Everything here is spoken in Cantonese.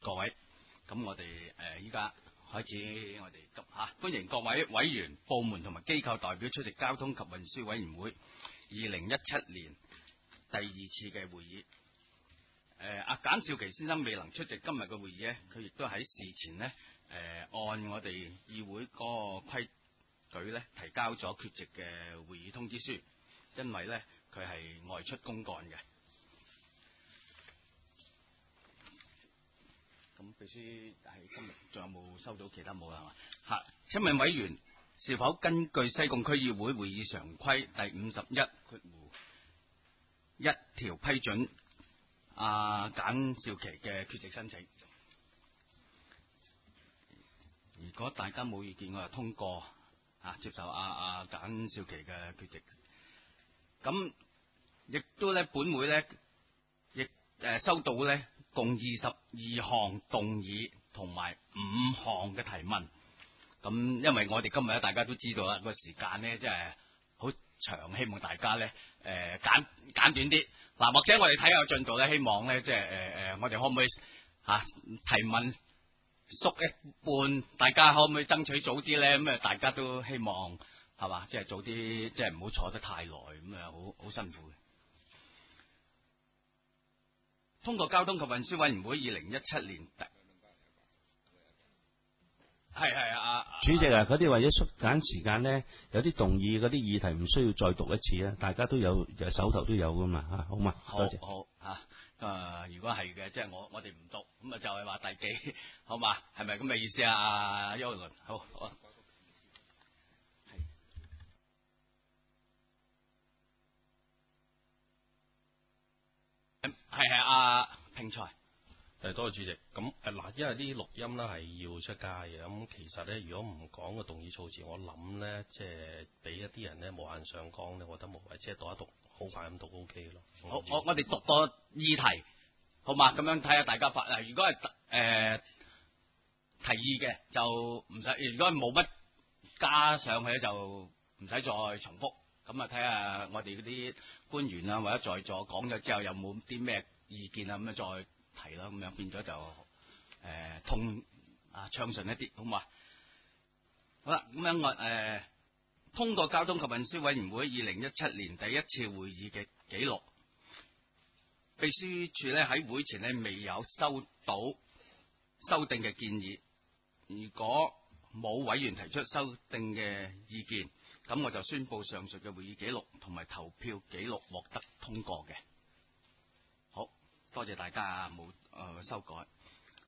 各位。咁我哋依家開始我哋歡迎各位委員、部門同埋機構代表出席交通及運輸委員會2017年第2次嘅會議。阿簡少琪先生未能出席今日嘅會議咧，佢亦都喺事前咧按我哋議會嗰個規矩咧提交咗缺席嘅會議通知書，因為咧佢係外出公幹嘅。咁秘書喺今日仲有冇收到其他冇啊？嚇，請問委員是否根據西貢區議會會議常規第51條批准簡少琪嘅缺席申請？如果大家冇意見，我就通過接受簡少琪嘅缺席。咁亦都咧，本會咧亦收到咧共22項動議同埋5項嘅提問。咁因為我哋今日咧大家都知道啦，個時間咧即係好長，希望大家咧簡短啲。嗱，或者我哋睇下進度咧，希望咧即係我哋可唔可以提問縮一半？大家可唔可以爭取早啲咧？咁大家都希望係嘛，即係早啲，即係唔好坐得太耐，咁好辛苦嘅。通過交通及運輸委員會2017年主席嗰啲為咗縮減時間咧，有啲動議嗰啲議題唔需要再讀一次啊，大家都有手頭都有噶嘛好嘛？多謝。 好如果係嘅，即係我哋唔讀，咁就係話第幾好嘛？係咪咁嘅意思啊？邱倫，好。係平才。 多謝主席。咁因為啲錄音咧係要出街嘅，咁其實咧如果唔講個動議措辭，我諗咧即係俾一啲人咧無限上綱咧，我覺得無謂，即係讀一讀，好快咁讀 OK 咯。 我哋讀個議題，好嘛？咁樣睇下大家發。如果係提議嘅就唔使，如果冇乜加上去就唔使再重複。咁睇下我哋嗰啲官員啊或者在座講咗之後有冇啲咩意見啊，咁樣再提咯，咁樣變咗就暢順一啲，好嘛？好啦，咁樣我通過交通及運輸委員會2017年第1次會議嘅記錄，秘書處咧喺會前咧未有收到修訂嘅建議。如果冇委員提出修訂嘅意見，咁我就宣布上述嘅會議記錄同埋投票記錄獲得通過嘅。好，多謝大家冇修改。